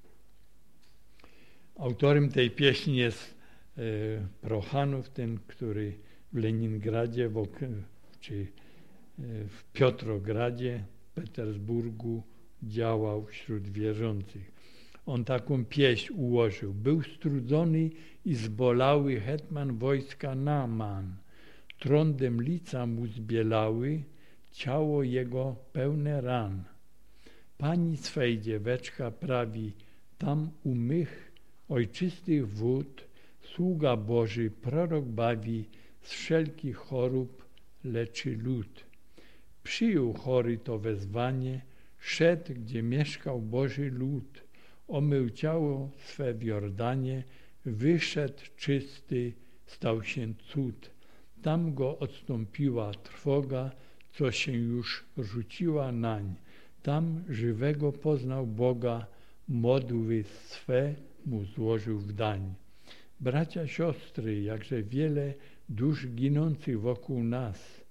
Autorem tej pieśni jest e, Prochanów, ten, który w Leningradzie w, czy e, w Piotrogradzie, Petersburgu działał wśród wierzących. On taką pieśń ułożył. Był strudzony i zbolały hetman wojska Naaman. Trądem lica mu zbielały, ciało jego pełne ran. Pani swej dzieweczka prawi, tam u mych ojczystych wód, sługa Boży, prorok bawi, z wszelkich chorób leczy lud. Przyjął chory to wezwanie, szedł, gdzie mieszkał Boży lud. Omył ciało swe w Jordanie, wyszedł czysty, stał się cud. Tam go odstąpiła trwoga, co się już rzuciła nań. Tam żywego poznał Boga, modły swe mu złożył w dań. Bracia, siostry, jakże wiele dusz ginących wokół nas.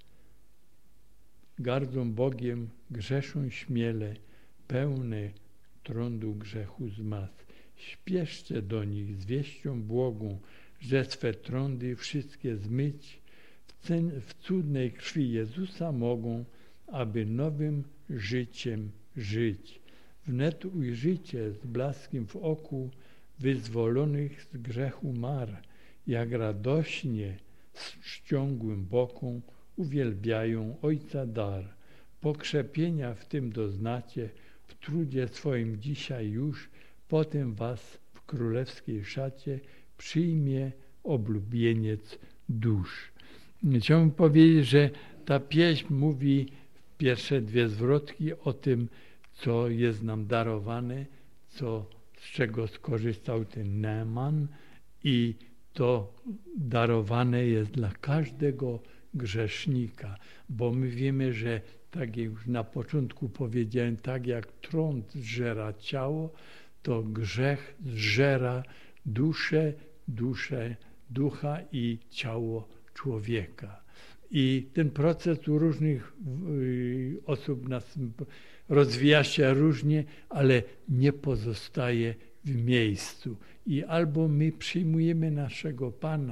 Gardzą Bogiem, grzeszą śmiele, pełne trądu grzechu zmas. Śpieszcie do nich z wieścią błogą, że swe trądy wszystkie zmyć, w, cen, w cudnej krwi Jezusa mogą, aby nowym życiem żyć. Wnet ujrzycie z blaskiem w oku wyzwolonych z grzechu mar, jak radośnie z czcią głęboką uwielbiają Ojca dar. Pokrzepienia w tym doznacie, w trudzie swoim dzisiaj już, potem was w królewskiej szacie przyjmie oblubieniec dusz. Chciałbym powiedzieć, że ta pieśń mówi pierwsze dwie zwrotki o tym, co jest nam darowane, co, z czego skorzystał ten Naaman, i to darowane jest dla każdego grzesznika, bo my wiemy, że tak jak już na początku powiedziałem, tak jak trąd zżera ciało, to grzech zżera duszę, duszę, ducha i ciało człowieka. I ten proces u różnych osób nas rozwija się różnie, ale nie pozostaje w miejscu. I albo my przyjmujemy naszego Pana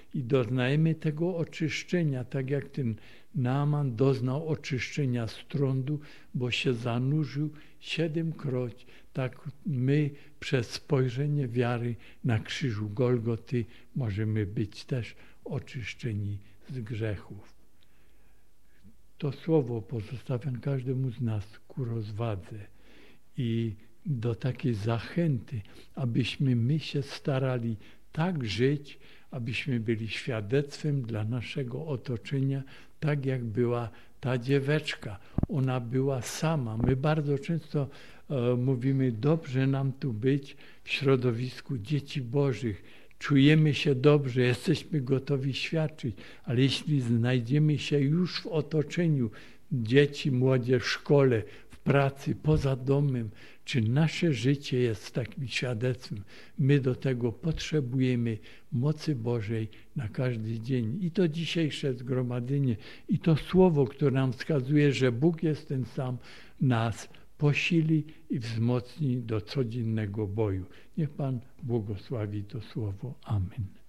i doznajemy tego oczyszczenia, tak jak ten Naaman doznał oczyszczenia z trądu, bo się zanurzył siedemkroć. Tak my przez spojrzenie wiary na krzyżu Golgoty możemy być też oczyszczeni z grzechów. To słowo pozostawiam każdemu z nas ku rozwadze i do takiej zachęty, abyśmy my się starali tak żyć, abyśmy byli świadectwem dla naszego otoczenia, tak jak była ta dzieweczka. Ona była sama. My bardzo często e, mówimy, dobrze nam tu być w środowisku dzieci Bożych. Czujemy się dobrze, jesteśmy gotowi świadczyć, ale jeśli znajdziemy się już w otoczeniu dzieci, młodzież, w szkole, w pracy, poza domem, czy nasze życie jest takim świadectwem, my do tego potrzebujemy mocy Bożej na każdy dzień. I to dzisiejsze zgromadzenie, i to słowo, które nam wskazuje, że Bóg jest ten sam, nas posili i wzmocni do codziennego boju. Niech Pan błogosławi to słowo. Amen.